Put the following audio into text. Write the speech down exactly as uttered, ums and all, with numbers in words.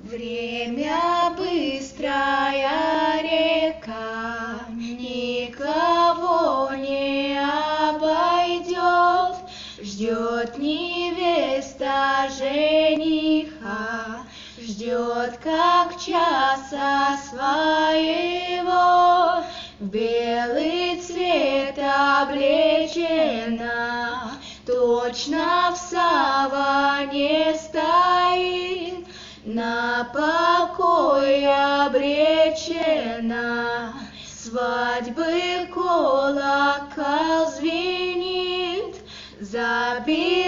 Время быстрая река, никого не обойдет, ждет невеста жениха, ждет как часа своего, в белый цвет облечена, точно в саване стоит, на покой обречена. Свадьбы колокол звенит, запи